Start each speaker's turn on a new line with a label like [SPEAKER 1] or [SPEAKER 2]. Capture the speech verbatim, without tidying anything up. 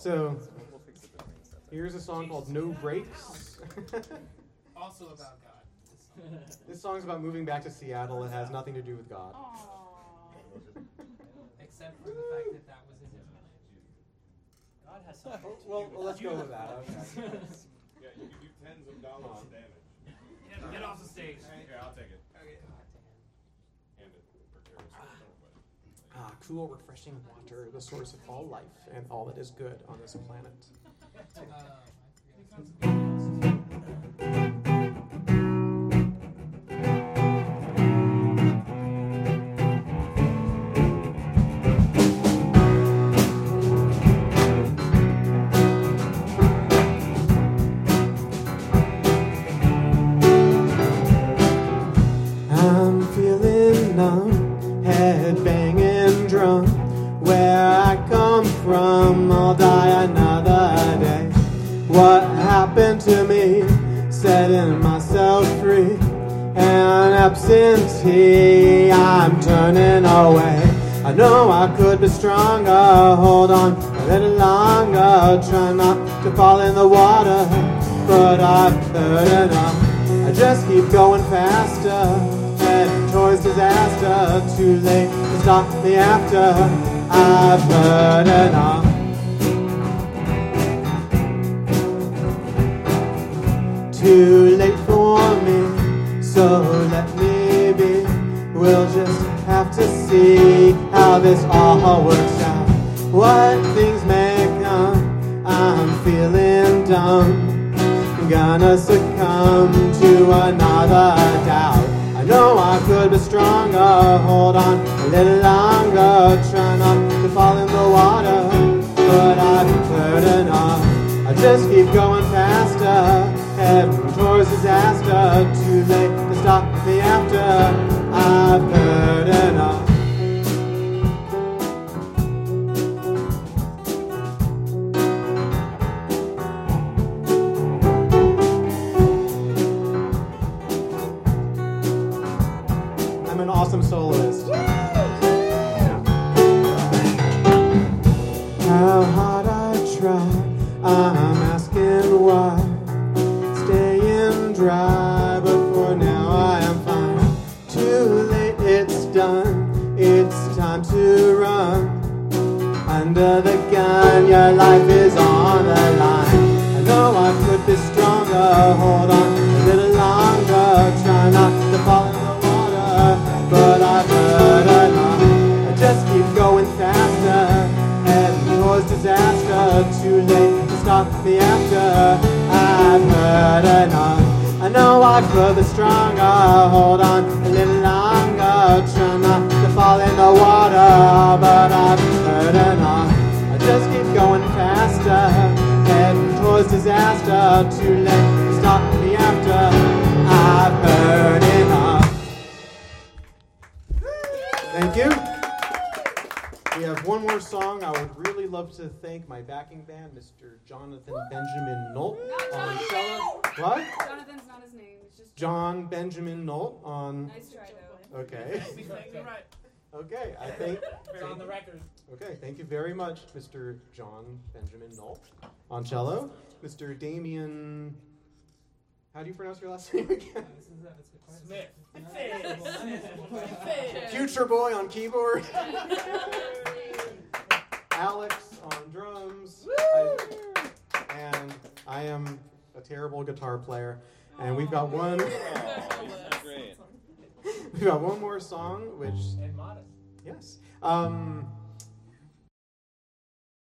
[SPEAKER 1] So, here's a song called No Breaks.
[SPEAKER 2] Also about God.
[SPEAKER 1] This song's about moving back to Seattle. It has nothing to do with God.
[SPEAKER 2] Except for the fact that that was his image.
[SPEAKER 3] God has something.
[SPEAKER 1] Well, well, let's go with that. Okay.
[SPEAKER 4] Yeah, you can do tens of dollars of damage.
[SPEAKER 2] Get, get off the stage.
[SPEAKER 4] Yeah, I'll take it.
[SPEAKER 2] Okay.
[SPEAKER 4] Hand it precariously.
[SPEAKER 1] Ah, cool, refreshing water, the source of all life and all that is good on this planet. I'm feeling numb, head banging drum. Where I come from, I'll die another day. What happened to me? Setting myself free. An absentee, I'm turning away. I know I could be stronger, hold on a little longer. Try not to fall in the water, but I've heard enough. I just keep going faster, heading towards disaster. Too late to stop me after I've heard enough. Too late for me, so let me be. We'll just have to see how this all works out. What things may come, I'm feeling dumb. Gonna succumb to another doubt. I know I could be stronger, hold on a little longer. Try not to fall in the water, but I've heard enough. I just keep going faster, heading towards disaster. Too late to stop me after I've heard enough. I'm an awesome soloist. How hard I try, I'm asking why. Staying dry, but for now I am fine. Too late, it's done, it's time to run. Under the gun, your life is on the line. I know I could be stronger, hold on a little longer. Try not to fall in the water, but I've heard enough. I just keep going faster, heading towards disaster. Too late to stop me after I've heard enough. I know I could be stronger, hold on a little longer. Try not to fall in the water, but I've heard enough. I just keep going faster, heading towards disaster. Too late to stop me after I've heard enough. Thank you. We have one more song. I would really love to thank my backing band, Mister Jonathan Benjamin Nolt on cello. What?
[SPEAKER 5] Jonathan's not his name. It's just
[SPEAKER 1] John Benjamin Nolt on.
[SPEAKER 5] Nice try, though.
[SPEAKER 1] Okay.
[SPEAKER 2] You're right.
[SPEAKER 1] Okay. I think.
[SPEAKER 2] It's on the record.
[SPEAKER 1] Okay. Thank you very much, Mister John Benjamin Nolt on cello. Mister Damien. How do you pronounce your last name again?
[SPEAKER 2] Smith.
[SPEAKER 1] Future Boy on keyboard. Alex on drums. I, and I am a terrible guitar player. And we've got one.
[SPEAKER 3] Great.
[SPEAKER 1] We've got one more song, which
[SPEAKER 2] And modest.
[SPEAKER 1] yes. Um,